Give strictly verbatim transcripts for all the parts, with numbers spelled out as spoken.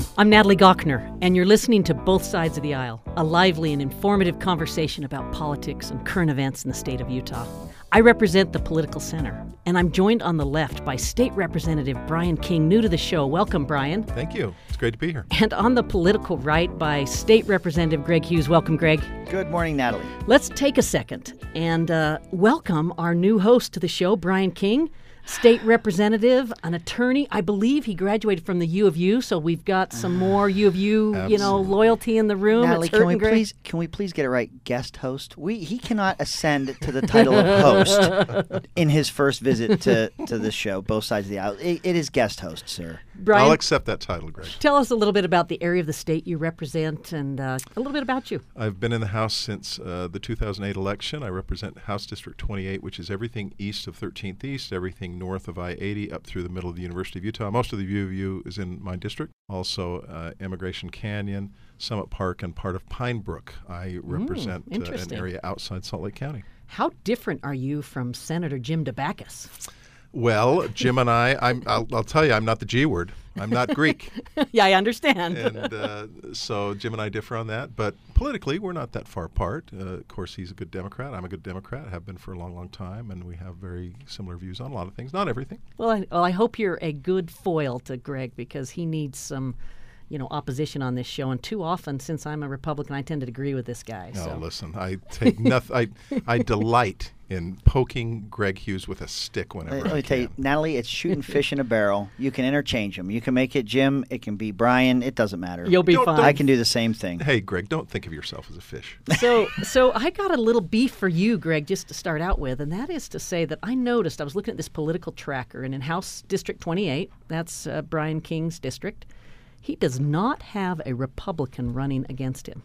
I'm Natalie Gochner, and you're listening to Both Sides of the Aisle, a lively and informative conversation about politics and current events in the state of Utah. I represent the political center, and I'm joined on the left by State Representative Brian King, new to the show. Welcome, Brian. Thank you. It's great to be here. And on the political right by State Representative Greg Hughes. Welcome, Greg. Good morning, Natalie. Let's take a second and uh, welcome our new host to the show, Brian King. State representative, an attorney. I believe he graduated from the U of U, so we've got some more U of U, Absolutely. you know, loyalty in the room. Natalie, It's can we hurting, Greg. please can we please get it right? Guest host. We he cannot ascend to the title of host in his first visit to to this show. Both sides of the aisle. It, it is guest host, sir. Brian, I'll accept that title, Greg. tell us a little bit about the area of the state you represent and uh, a little bit about you. I've been in the House since uh, the two thousand eight election. I represent House District twenty-eight, which is everything east of thirteenth East, everything north of I eighty, up through the middle of the University of Utah. Most of the U of U is in my district. Also, uh, Immigration Canyon, Summit Park, and part of Pine Brook. I represent uh, an interesting. area outside Salt Lake County. How different are you from Senator Jim DeBacchus? Well, Jim and I, I'm, I'll, I'll tell you, I'm not the G word. I'm not Greek. Yeah, I understand. and uh, so Jim and I differ on that. But politically, we're not that far apart. Uh, of course, he's a good Democrat. I'm a good Democrat. Have been for a long, long time. And we have very similar views on a lot of things. Not everything. Well, I, well, I hope you're a good foil to Greg because he needs some, you know, opposition on this show. And too often, since I'm a Republican, I tend to agree with this guy. No, so. listen, I take nothing. I, I delight in poking Greg Hughes with a stick whenever Let I me can. tell you, Natalie, it's shooting fish in a barrel. You can interchange them. You can make it Jim. It can be Brian. It doesn't matter. You'll be Don't- fine. don't- I can do the same thing. Hey, Greg, don't think of yourself as a fish. So, so I got a little beef for you, Greg, just to start out with, and that is to say that I noticed I was looking at this political tracker, and in House District twenty-eight, that's uh, Brian King's district, he does not have a Republican running against him.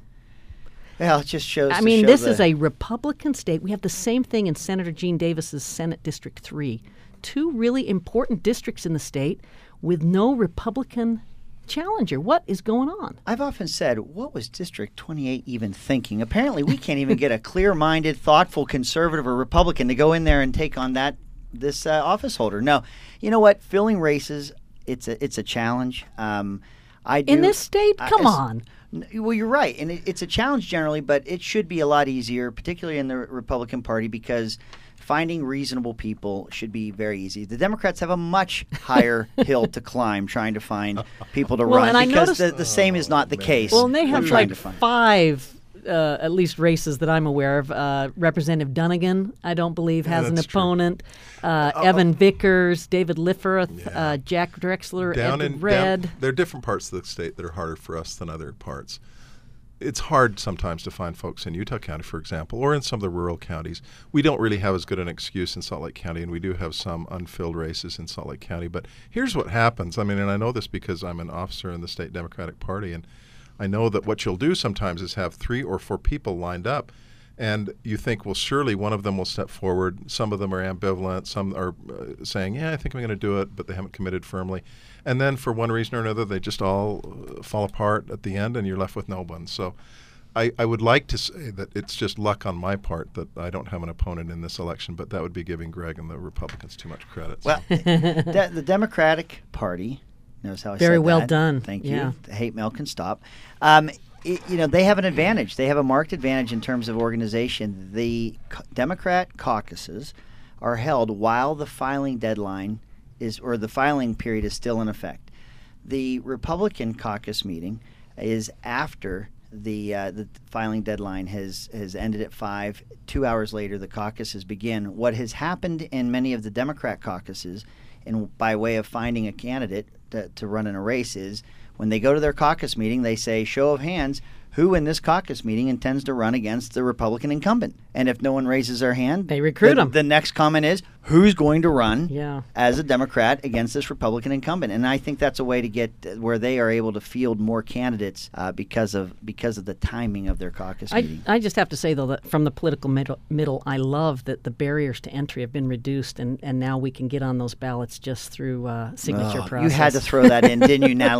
Well, it just shows. I to mean, show this the, is a Republican state. We have the same thing in Senator Gene Davis's Senate District three. Two really important districts in the state with no Republican challenger. What is going on? I've often said, what was District twenty-eight even thinking? Apparently, we can't even get a clear-minded, thoughtful conservative or Republican to go in there and take on that this uh, office holder. No, you know what? Filling races, it's a it's a challenge. Um, I do, In this state? I- Come as- on. N- Well, you're right, and it, it's a challenge generally, but it should be a lot easier, particularly in the Republican Party, because finding reasonable people should be very easy. The Democrats have a much higher hill to climb trying to find people to Well, run and I because noticed- the, the same is not the case. Well, and they We're have trying like to find. five, uh, at least races that I'm aware of. Uh, Representative Dunnigan, I don't believe, has Yeah, an that's true. opponent. Uh, Evan Vickers, David Lifferth, uh, Jack Drexler, down Edward in Red. down, there are different parts of the state that are harder for us than other parts. It's hard sometimes to find folks in Utah County, for example, or in some of the rural counties. We don't really have as good an excuse in Salt Lake County, and we do have some unfilled races in Salt Lake County. But here's what happens. I mean, and I know this because I'm an officer in the state Democratic Party, and I know that what you'll do sometimes is have three or four people lined up, and you think, well, surely one of them will step forward. Some of them are ambivalent. Some are uh, saying, yeah, I think I'm going to do it, but they haven't committed firmly. And then for one reason or another, they just all uh, fall apart at the end, and you're left with no one. So I, I would like to say that it's just luck on my part that I don't have an opponent in this election, but that would be giving Greg and the Republicans too much credit. So. Well, de- the Democratic Party, notice how I Very said well that. done. Thank Yeah. you. The hate mail can stop. Um, it, you know, they have an advantage. They have a marked advantage in terms of organization. The co- Democrat caucuses are held while the filing deadline is, or the filing period is still in effect. The Republican caucus meeting is after the uh, the filing deadline has has ended at five. Two hours later, the caucuses begin. What has happened in many of the Democrat caucuses, and by way of finding a candidate to, to run in a race, is when they go to their caucus meeting, they say, "Show of hands, who in this caucus meeting intends to run against the Republican incumbent?" And if no one raises their hand, They recruit the, 'em. The next comment is, "Who's going to run Yeah. as a Democrat against this Republican incumbent?" And I think that's a way to get uh, where they are able to field more candidates uh, because of because of the timing of their caucus I, meeting. I just have to say, though, that from the political middle, middle, I love that the barriers to entry have been reduced, and, and now we can get on those ballots just through uh, signature Oh, process. you had to throw that in, didn't you, Natalie? We were talking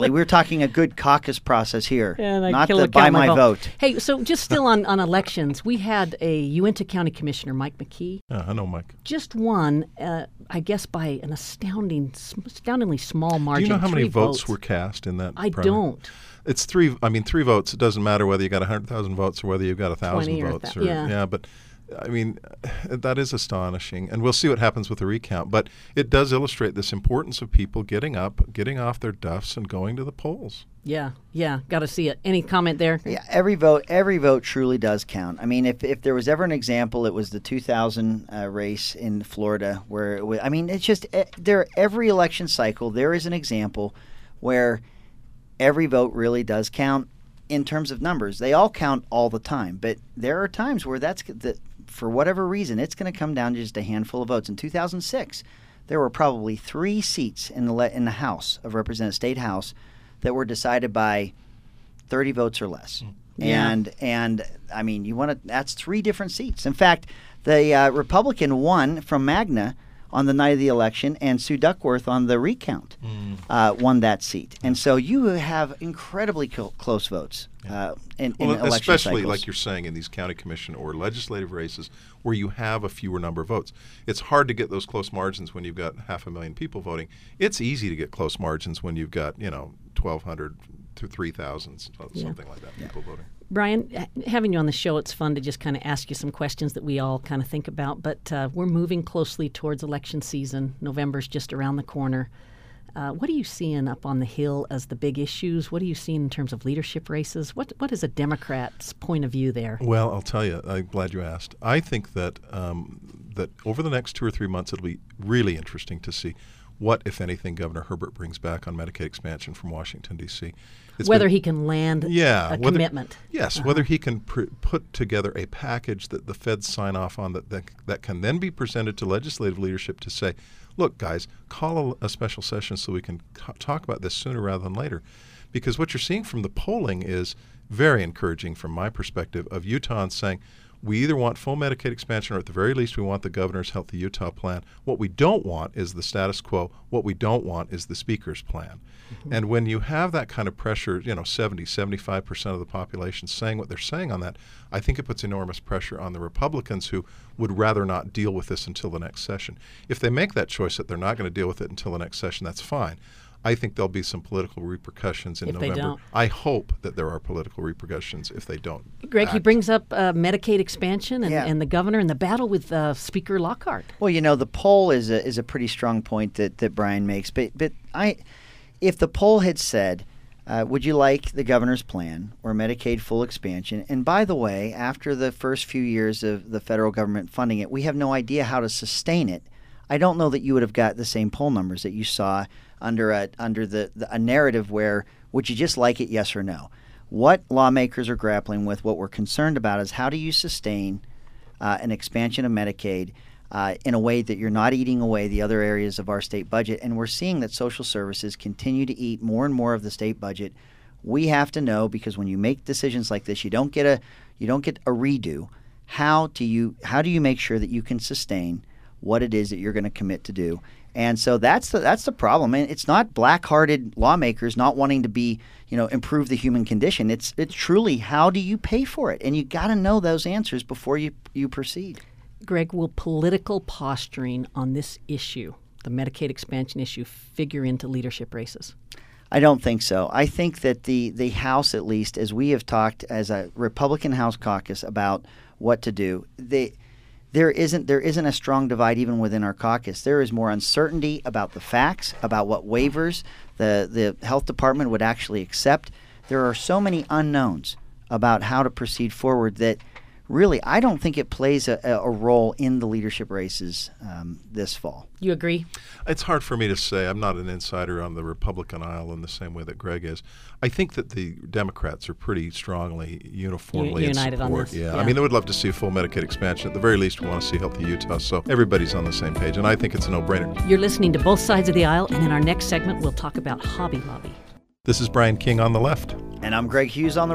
talking a good caucus process here, And I not kill the it, by count my my vote. vote. Hey, so just still on, on elections, we had a Uinta County Commissioner, Mike McKee, Yeah, I know, Mike. just won, uh, I guess, by an astounding, astoundingly small margin. Do you know how many three votes, were cast in that? I primary? don't. It's three. I mean, three votes. It doesn't matter whether you got one hundred thousand votes or whether you've got one thousand twenty or votes. thou- yeah. but I mean, that is astonishing. And we'll see what happens with the recount. But it does illustrate this importance of people getting up, getting off their duffs, and going to the polls. Yeah, yeah, got to see it. Any comment there? Yeah, every vote, every vote truly does count. I mean, if, if there was ever an example, it was the two thousand uh, race in Florida, where it was, I mean, it's just uh, there. Every election cycle, there is an example where every vote really does count in terms of numbers. They all count all the time, but there are times where that's that for whatever reason, it's going to come down to just a handful of votes. In two thousand six, there were probably three seats in the le- in the House of Representatives, State House, that were decided by thirty votes or less. Yeah. And and I mean, you want to that's three different seats. In fact, the uh, Republican won from Magna on the night of the election, and Sue Duckworth on the recount Mm. uh, won that seat. And so you have incredibly cl- close votes uh, in, in Well, election especially cycles. like you're saying in these county commission or legislative races where you have a fewer number of votes. It's hard to get those close margins when you've got half a million people voting. It's easy to get close margins when you've got, you know, twelve hundred to three thousand, something Yeah. like that, people voting. Brian, ha- having you on the show, it's fun to just kind of ask you some questions that we all kind of think about. But uh, we're moving closely towards election season. November's just around the corner. Uh, what are you seeing up on the Hill as the big issues? What are you seeing in terms of leadership races? What What is a Democrat's point of view there? Well, I'll tell you, I'm glad you asked. I think that um, that over the next two or three months, it'll be really interesting to see what, if anything, Governor Herbert brings back on Medicaid expansion from Washington, D C It's Whether been- he can land yeah, a whether- commitment. Yes, Uh-huh. whether he can pr- put together a package that the feds sign off on that, that that can then be presented to legislative leadership to say, look, guys, call a, a special session so we can c- talk about this sooner rather than later. Because what you're seeing from the polling is very encouraging from my perspective of Utahns saying, we either want full Medicaid expansion or at the very least we want the governor's Healthy Utah plan. What we don't want is the status quo. What we don't want is the speaker's plan. Mm-hmm. And when you have that kind of pressure, you know, seventy, seventy-five percent of the population saying what they're saying on that, I think it puts enormous pressure on the Republicans who would rather not deal with this until the next session. If they make that choice that they're not going to deal with it until the next session, that's fine. I think there'll be some political repercussions in If they November. don't. I hope that there are political repercussions if they don't. Greg, he act. brings up uh, Medicaid expansion and, Yeah. and the governor and the battle with uh, Speaker Lockhart. Well, you know, the poll is a is a pretty strong point that, that Brian makes. But but I, if the poll had said, uh, would you like the governor's plan or Medicaid full expansion? And by the way, after the first few years of the federal government funding it, we have no idea how to sustain it. I don't know that you would have got the same poll numbers that you saw under a under the, the a narrative where would you just like it, yes or no? What lawmakers are grappling with, what we're concerned about, is how do you sustain uh, an expansion of Medicaid uh, in a way that you're not eating away the other areas of our state budget. And we're seeing that social services continue to eat more and more of the state budget. We have to know, because when you make decisions like this, you don't get a you don't get a redo. How do you how do you make sure that you can sustain what it is that you're going to commit to do? And so that's the that's the problem. And it's not black-hearted lawmakers not wanting to be, you know, improve the human condition. It's it's truly how do you pay for it? And you got to know those answers before you you proceed. Greg, will political posturing on this issue, the Medicaid expansion issue, figure into leadership races? I don't think so. I think that the the House, at least, as we have talked as a Republican House caucus about what to do, they There isn't there isn't a strong divide even within our caucus. There is more uncertainty about the facts, about what waivers the, the health department would actually accept. There are so many unknowns about how to proceed forward that really I don't think it plays a, a role in the leadership races um, this fall. You agree? It's hard for me to say. I'm not an insider on the Republican aisle in the same way that Greg is. I think that the Democrats are pretty strongly, uniformly U- in united on support. this, Yeah. yeah. I mean, they would love to see a full Medicaid expansion. At the very least, we want to see Healthy Utah. So everybody's on the same page, and I think it's a no-brainer. You're listening to Both Sides of the Aisle, and in our next segment, we'll talk about Hobby Lobby. This is Brian King on the left. And I'm Greg Hughes on the right.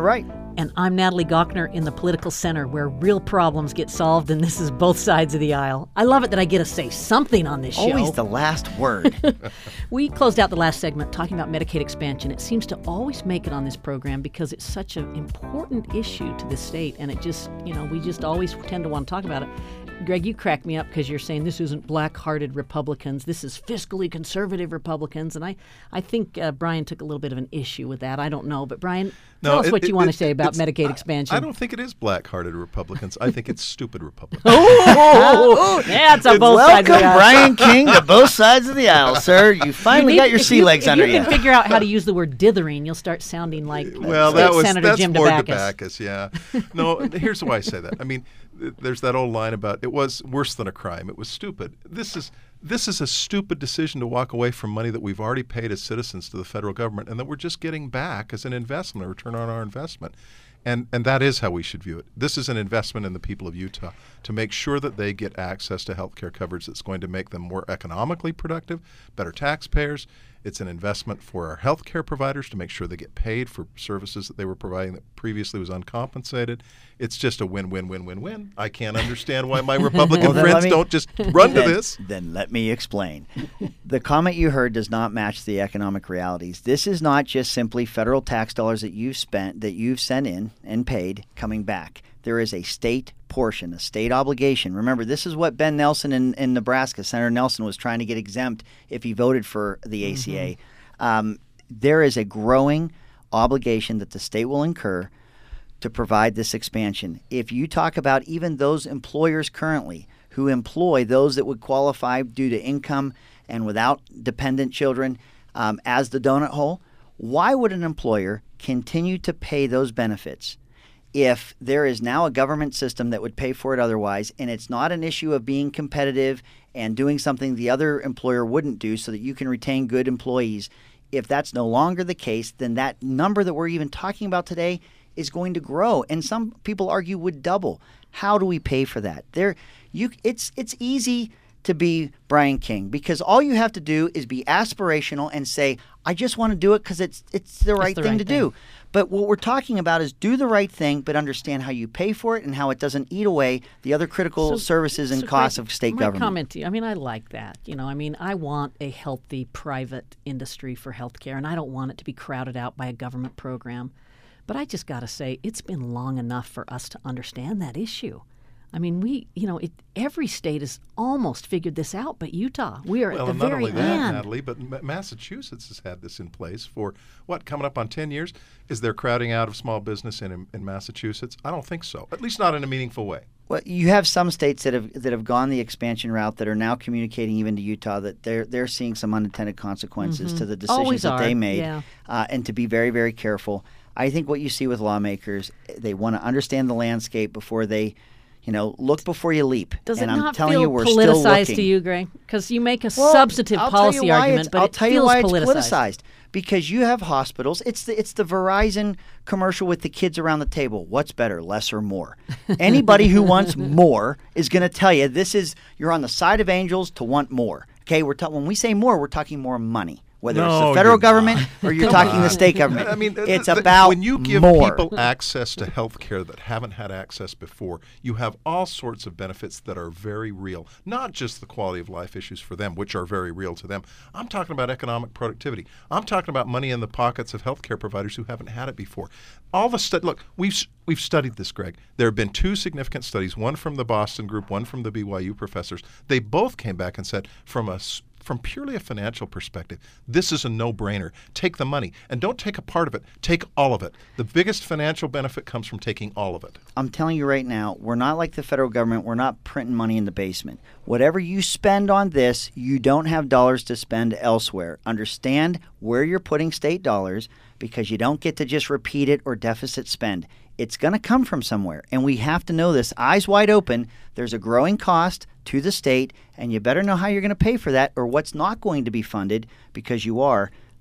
And I'm Natalie Gochner in the Political Center, where real problems get solved, and this is Both Sides of the Aisle. I love it that I get to say something on this show. Always the last word. We closed out the last segment talking about Medicaid expansion. It seems to always make it on this program because it's such an important issue to the state, and it just, you know, we just always tend to want to talk about it. Greg, you crack me up because you're saying this isn't black-hearted Republicans. This is fiscally conservative Republicans. And I, I think uh, Brian took a little bit of an issue with that. I don't know. But, Brian, no, tell us it, what it, you want it, to say about Medicaid I, expansion. I don't think it is black-hearted Republicans. I think it's stupid Republicans. Oh, that's a both sides of the Welcome, aisle. Brian King, to Both Sides of the Aisle, sir. You finally You need- got your if sea you- legs if under you. you. If you can figure out how to use the word dithering, you'll start sounding like Well, State that was Senator that's Jim more DeBacchus. DeBacchus, yeah. No, here's why I say that. I mean, th- there's that old line about it was worse than a crime. It was stupid. This is this is a stupid decision to walk away from money that we've already paid as citizens to the federal government, and that we're just getting back as an investment, a return on our investment. And and that is how we should view it. This is an investment in the people of Utah to make sure that they get access to health care coverage that's going to make them more economically productive, better taxpayers. It's an investment for our health care providers to make sure they get paid for services that they were providing that previously was uncompensated. It's just a win-win-win-win-win. I can't understand why my Republican Well, then let friends me- don't just run to then, this. Then let me explain. The comment you heard does not match the economic realities. This is not just simply federal tax dollars that you've spent, that you've sent in and paid, coming back. There is a state portion, a state obligation. Remember, this is what Ben Nelson in, in Nebraska, Senator Nelson, was trying to get exempt if he voted for the A C A. Mm-hmm. Um, there is a growing obligation that the state will incur to provide this expansion. If you talk about even those employers currently who employ those that would qualify due to income and without dependent children um, as the donut hole, why would an employer continue to pay those benefits if there is now a government system that would pay for it otherwise, and it's not an issue of being competitive and doing something the other employer wouldn't do so that you can retain good employees? If that's no longer the case, then that number that we're even talking about today is going to grow, and some people argue would double. How do we pay for that? There, you, it's it's easy to be Brian King because all you have to do is be aspirational and say, I just want to do it because it's it's the right the thing right to thing. do. But what we're talking about is do the right thing, but understand how you pay for it and how it doesn't eat away the other critical So- services and so costs Greg, of state my government. comment to you, I mean, I like that. You know, I mean, I want a healthy private industry for healthcare, and I don't want it to be crowded out by a government program. But I just got to say, it's been long enough for us to understand that issue. I mean, we, you know, it, every state has almost figured this out, but Utah, we are Well, at the and not very only that, end. Natalie, but Ma- Massachusetts has had this in place for, what, coming up on ten years? Is there crowding out of small business in, in Massachusetts? I don't think so, at least not in a meaningful way. Well, you have some states that have that have gone the expansion route that are now communicating even to Utah that they're they're seeing some unintended consequences to the decisions Always that they are, made, yeah. uh, and to be very very careful. I think what you see with lawmakers, they want to understand the landscape before they, you know, look before you leap. Does and it I'm not telling feel you, we're still politicized looking. to you, Greg? Because you make a Well, substantive I'll tell policy you why argument, it's- but I'll it tell feels you why politicized. it's politicized. Because you have hospitals. It's the it's the Verizon commercial with the kids around the table. What's better, less or more? Anybody who wants more is going to tell you this is you're on the side of angels to want more. Okay, we're ta- when we say more, we're talking more money. Whether it's No, the federal you're government not. or you're Come talking the on. state government. I mean, th- it's th- about when you give more. people access to health care that haven't had access before, you have all sorts of benefits that are very real. Not just the quality of life issues for them, which are very real to them. I'm talking about economic productivity. I'm talking about money in the pockets of health care providers who haven't had it before. All the stu- look, we've s- we've studied this, Greg. There have been two significant studies, one from the Boston group, one from the B Y U professors. They both came back and said, from a s- from purely a financial perspective, this is a no-brainer. Take the money, and don't take a part of it. Take all of it. The biggest financial benefit comes from taking all of it. I'm telling you right now, we're not like the federal government. We're not printing money in the basement. Whatever you spend on this, you don't have dollars to spend elsewhere. Understand where you're putting state dollars because you don't get to just repeat it or deficit spend. It's going to come from somewhere, and we have to know this. Eyes wide open, there's a growing cost to the state, and you better know how you're going to pay for that or what's not going to be funded because you are.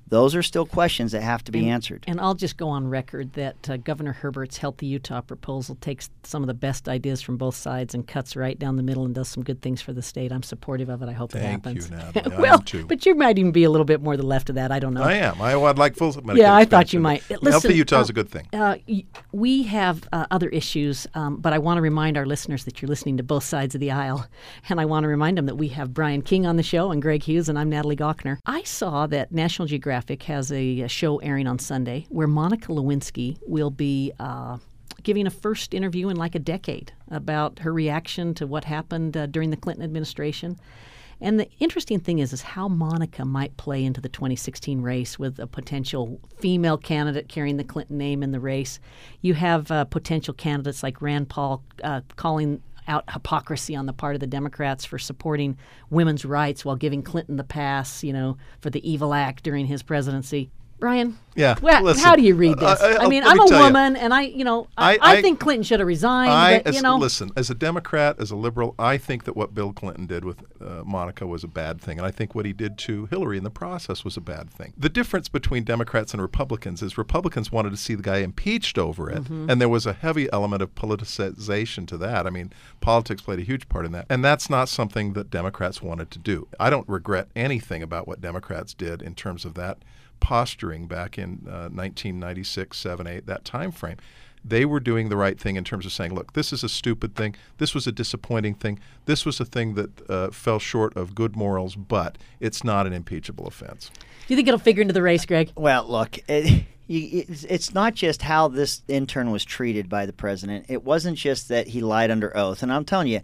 Those are still questions that have to be and, answered. And I'll just go on record that uh, Governor Herbert's Healthy Utah proposal takes some of the best ideas from both sides and cuts right down the middle and does some good things for the state. I'm supportive of it. I hope Thank it happens. you, Natalie. I well, am too. but you might even be a little bit more the left of that. I don't know. I am. I would like full Medicaid Yeah, I thought you expansion. might. Healthy Listen, Utah uh, is a good thing. Uh, y- we have uh, other issues, um, but I want to remind our listeners that you're listening to both sides of the aisle. And I want to remind them that we have Brian King on the show and Greg Hughes, and I'm Natalie Gochner. I saw that National Geographic has a, a show airing on Sunday where Monica Lewinsky will be uh, giving a first interview in like a decade about her reaction to what happened uh, during the Clinton administration. And the interesting thing is, is how Monica might play into the twenty sixteen race with a potential female candidate carrying the Clinton name in the race. You have uh, potential candidates like Rand Paul uh, calling out hypocrisy on the part of the Democrats for supporting women's rights while giving Clinton the pass, you know, for the evil act during his presidency. Brian, Yeah, well, listen, how do you read this? uh, I- I mean, let I'm me a tell you. woman, and I, you know, I, I- I, I- think Clinton should have resigned. I, but, as, you know, listen, as a Democrat, as a liberal, I think that what Bill Clinton did with uh, Monica was a bad thing, and I think what he did to Hillary in the process was a bad thing. The difference between Democrats and Republicans is Republicans wanted to see the guy impeached over it, Mm-hmm. and there was a heavy element of politicization to that. I mean, politics played a huge part in that, and that's not something that Democrats wanted to do. I don't regret anything about what Democrats did in terms of that posturing back in uh, nineteen ninety-six, seven, eight, that time frame. They were doing the right thing in terms of saying, look, this is a stupid thing. This was a disappointing thing. This was a thing that uh, fell short of good morals, but it's not an impeachable offense. do you think it'll figure into the race, Greg? Well, look, it, you, it's, it's not just how this intern was treated by the president. It wasn't just that he lied under oath. And I'm telling you,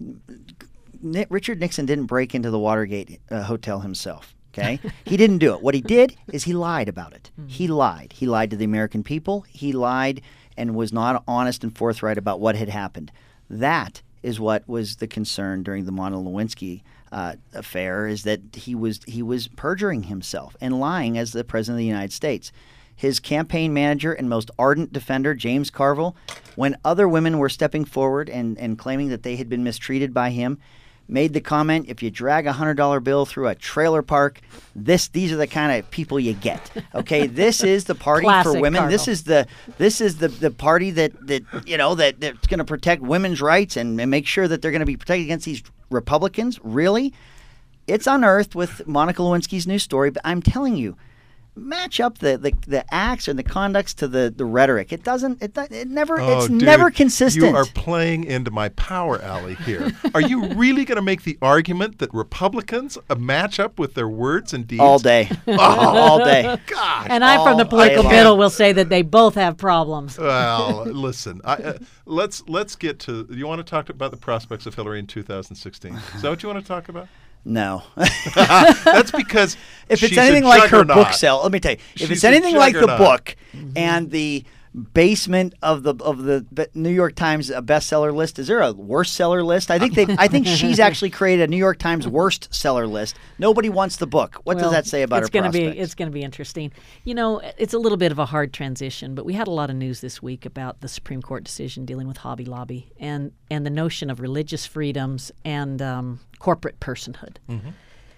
Ni- Richard Nixon didn't break into the Watergate uh, hotel himself. Okay, he didn't do it. What he did is he lied about it. He lied. He lied to the American people. He lied and was not honest and forthright about what had happened. That is what was the concern during the Monica Lewinsky uh, affair, is that he was he was perjuring himself and lying as the president of the United States. His campaign manager and most ardent defender, James Carville, when other women were stepping forward and, and claiming that they had been mistreated by him, made the comment, if you drag a one hundred dollar bill through a trailer park, this these are the kind of people you get. Okay, this is the party Classic for women. This Carville. is the this is the, the party that, that you know that that's going to protect women's rights and, and make sure that they're going to be protected against these Republicans. Really? It's unearthed with Monica Lewinsky's new story, but I'm telling you, match up the, the, the acts and the conducts to the, the rhetoric. It doesn't. It, it never. Oh, it's dude, never consistent. You are playing into my power alley here. Are you really going to make the argument that Republicans uh, match up with their words and deeds? all day, all day. Gosh. And I'm from the all political day middle long. will say that they both have problems. Well, listen. I, uh, let's let's get to. You want to talk about the prospects of Hillary in two thousand sixteen? Is that what you want to talk about? No. That's because if it's she's a anything like her juggernaut. book sale, let me tell you, if She's it's a anything like the juggernaut. book and the basement of the of the B- New York Times uh, bestseller list, is there a worst seller list? I think they I think she's actually created a New York Times worst seller list. Nobody wants the book. What Well, does that say about it's her gonna prospects? be it's going to be interesting. You know, it's a little bit of a hard transition, but we had a lot of news this week about the Supreme Court decision dealing with Hobby Lobby and and the notion of religious freedoms and um, corporate personhood. Mm-hmm.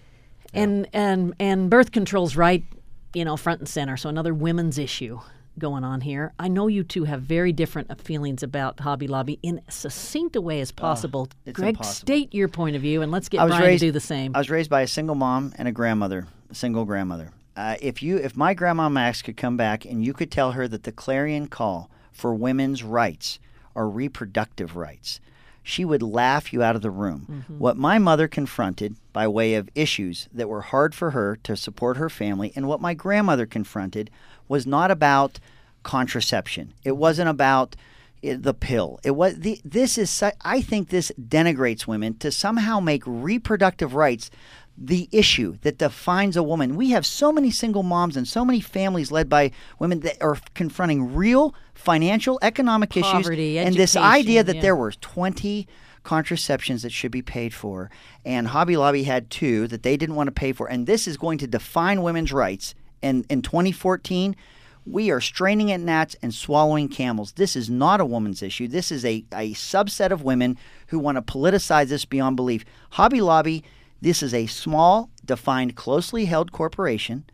And and and birth control's right, you know, front and center. So another women's issue going on here. I know you two have very different feelings about Hobby Lobby in as succinct a way as possible. it's Greg, impossible. state your point of view, and let's get I was Brian raised- to do the same. I was raised by a single mom and a grandmother, a single grandmother. Uh, if you, if my grandma Max could come back and you could tell her that the clarion call for women's rights are reproductive rights, she would laugh you out of the room. Mm-hmm. What my mother confronted by way of issues that were hard for her to support her family, and what my grandmother confronted was not about contraception. It wasn't about i- the pill. It was the. This is. su- I think this denigrates women to somehow make reproductive rights the issue that defines a woman. We have so many single moms and so many families led by women that are confronting real financial, economic Poverty, issues, and this idea education, that yeah. there were twenty contraceptions that should be paid for, and Hobby Lobby had two that they didn't want to pay for, and this is going to define women's rights. And in twenty fourteen, we are straining at gnats and swallowing camels. This is not a woman's issue. This is a, a subset of women who want to politicize this beyond belief. Hobby Lobby, this is a small, defined, closely held corporation.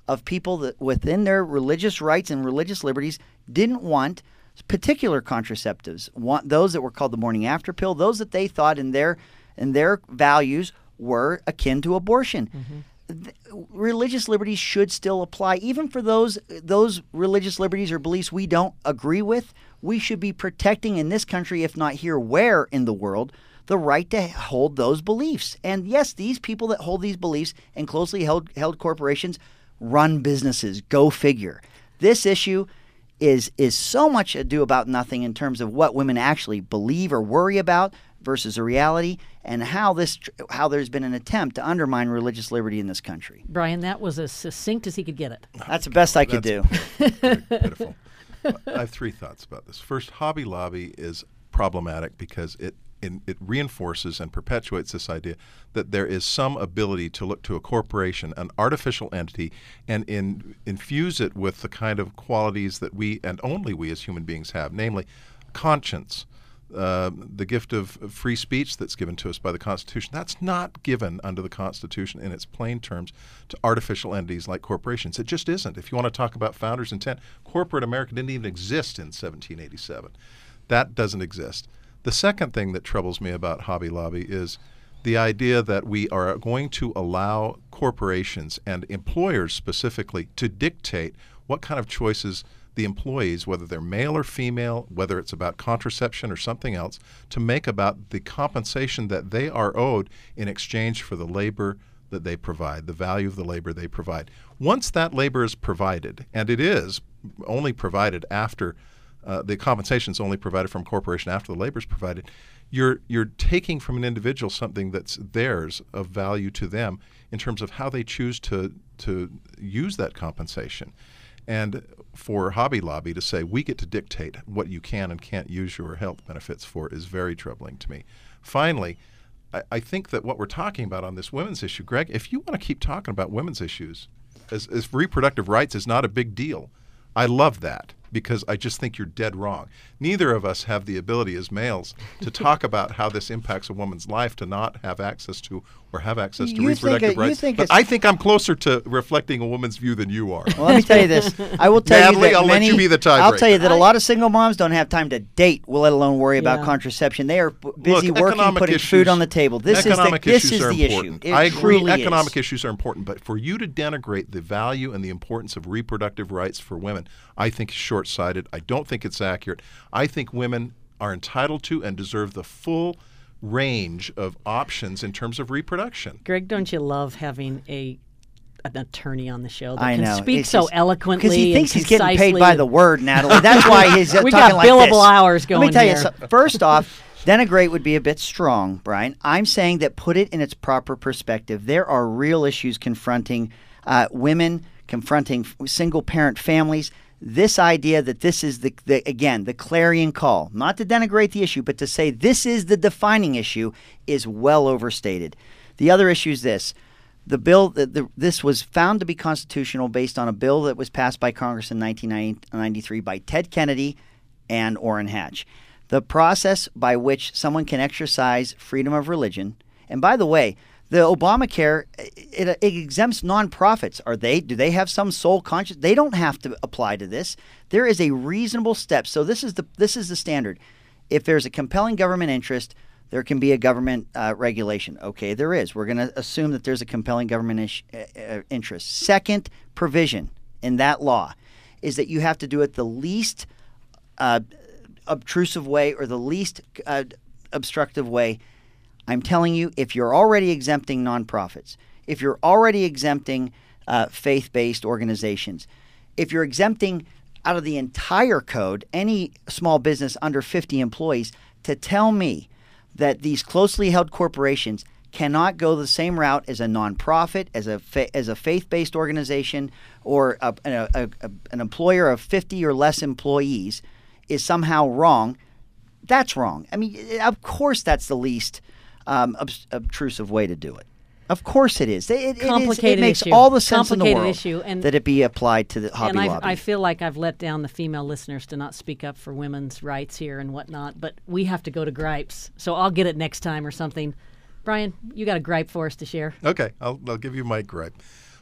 of people that within their religious rights and religious liberties didn't want particular contraceptives, want those that were called the morning after pill, those that they thought in their in their values were akin to abortion. Mm-hmm. Th- religious liberties should still apply, even for those those religious liberties or beliefs we don't agree with. We should be protecting in this country, if not here, where in the world, the right to hold those beliefs. And yes, these people that hold these beliefs in closely held held corporations run businesses. Go figure. This issue is is so much ado about nothing in terms of what women actually believe or worry about versus a reality, and how this how there's been an attempt to undermine religious liberty in this country. Brian, that was as succinct as he could get it. That's the best I could do. Pitiful. I have three thoughts about this. First, Hobby Lobby is problematic because it in, it reinforces and perpetuates this idea that there is some ability to look to a corporation, an artificial entity, and in, infuse it with the kind of qualities that we and only we as human beings have, namely conscience, uh, the gift of, of free speech that's given to us by the Constitution. That's not given under the Constitution in its plain terms to artificial entities like corporations. It just isn't. If you want to talk about founders' intent, corporate America didn't even exist in seventeen eighty-seven. That doesn't exist. The second thing that troubles me about Hobby Lobby is the idea that we are going to allow corporations and employers specifically to dictate what kind of choices the employees, whether they're male or female, whether it's about contraception or something else, to make about the compensation that they are owed in exchange for the labor that they provide, the value of the labor they provide. Once that labor is provided, and it is only provided after Uh, the compensation is only provided from a corporation after the labor is provided, you're you're taking from an individual something that's theirs of value to them in terms of how they choose to to use that compensation. And for Hobby Lobby to say we get to dictate what you can and can't use your health benefits for is very troubling to me. Finally, I, I think that what we're talking about on this women's issue, Greg, if you want to keep talking about women's issues, as, as reproductive rights is not a big deal, I love that, because I just think you're dead wrong. Neither of us have the ability as males to talk about how this impacts a woman's life to not have access to or have access to You reproductive think it- you rights. think But it's- I think I'm closer to reflecting a woman's view than you are. Well, let me tell you this. I will tell Natalie, you that I'll let many, you be the I'll tell you tiebreaker. that a lot of single moms don't have time to date, well, let alone worry about Yeah. contraception. They are b- busy Look, working, economic putting issues, food on the table. This is the, economic this issues is are the important. issue. It I agree. truly Economic is. issues are important, but for you to denigrate the value and the importance of reproductive rights for women, I think is short-sighted. I don't think it's accurate. I think women are entitled to and deserve the full range of options in terms of reproduction. Greg, don't you love having a an attorney on the show that I can know. speak It's so just- eloquently Because he thinks and he's getting paid concisely by and- the word, Natalie. That's why he's uh, We talking got like billable this. hours Let going me tell you, here. so, first off, denigrate would be a bit strong, Brian. I'm saying that put it in its proper perspective. There are real issues confronting uh, women, confronting f- single-parent families. This idea that this is, the, the again, the clarion call, not to denigrate the issue, but to say this is the defining issue is well overstated. The other issue is this. The bill, the, the, this was found to be constitutional based on a bill that was passed by Congress in nineteen ninety-three by Ted Kennedy and Orrin Hatch. The process by which someone can exercise freedom of religion, and by the way, the Obamacare, it, it exempts nonprofits. Are they? Do they have some sole conscience? They don't have to apply to this. There is a reasonable step. So this is the this is the standard. If there's a compelling government interest, there can be a government uh, regulation. Okay, there is. We're going to assume that there's a compelling government ish, uh, interest. Second provision in that law is that you have to do it the least uh, obtrusive way or the least uh, obstructive way. I'm telling you, if you're already exempting nonprofits, if you're already exempting uh, faith-based organizations, if you're exempting out of the entire code any small business under fifty employees, to tell me that these closely held corporations cannot go the same route as a nonprofit, as a fa- as a faith-based organization, or a, a, a, a, an employer of fifty or less employees is somehow wrong, that's wrong. I mean, of course that's the least um, ob- obtrusive way to do it. Of course it is. It, it, it, is, Complicated it makes issue. all the sense in the Complicated world issue, and- that it be applied to the Hobby and I, Lobby. I feel like I've let down the female listeners to not speak up for women's rights here and whatnot, but we have to go to gripes. So I'll get it next time or something. Brian, you got a gripe for us to share? Okay, I'll, I'll give you my gripe.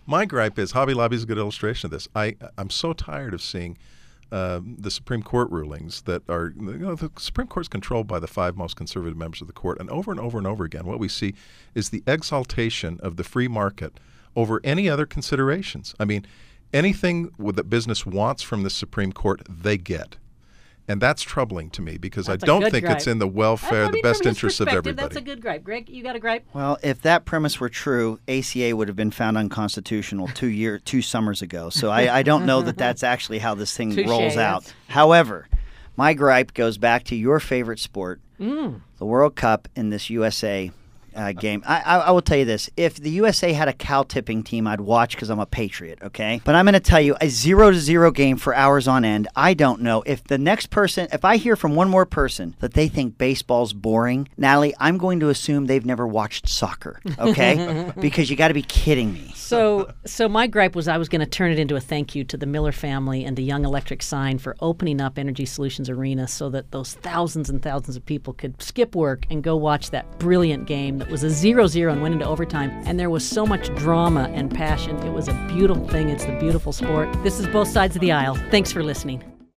My gripe is Hobby Lobby is a good illustration of this. I, I'm so tired of seeing uh, the Supreme Court rulings that are, you know, the Supreme Court is controlled by the five most conservative members of the court. And over and over and over again, what we see is the exaltation of the free market over any other considerations. I mean, anything that business wants from the Supreme Court, they get. And that's troubling to me because That's I a don't good think gripe. it's in the welfare, I the mean, best from his interests of perspective, everybody. That's a good gripe. Greg, you got a gripe? Well, if that premise were true, A C A would have been found unconstitutional two year, two summers ago. So I, I don't know that that's actually how this thing Touché, rolls out. that's- However, my gripe goes back to your favorite sport, Mm. the World Cup in this U S A uh, game. I, I, I will tell you this. If the U S A had a cow tipping team, I'd watch because I'm a patriot, okay? But I'm going to tell you, a zero to zero game for hours on end, I don't know. If the next person, if I hear from one more person that they think baseball's boring, Natalie, I'm going to assume they've never watched soccer, okay? Because you got to be kidding me. So, so my gripe was I was going to turn it into a thank you to the Miller family and to Young Electric Sign for opening up Energy Solutions Arena so that those thousands and thousands of people could skip work and go watch that brilliant game that was a zero zero and went into overtime. And there was so much drama and passion. It was a beautiful thing. It's the beautiful sport. This is Both Sides of the Aisle. Thanks for listening.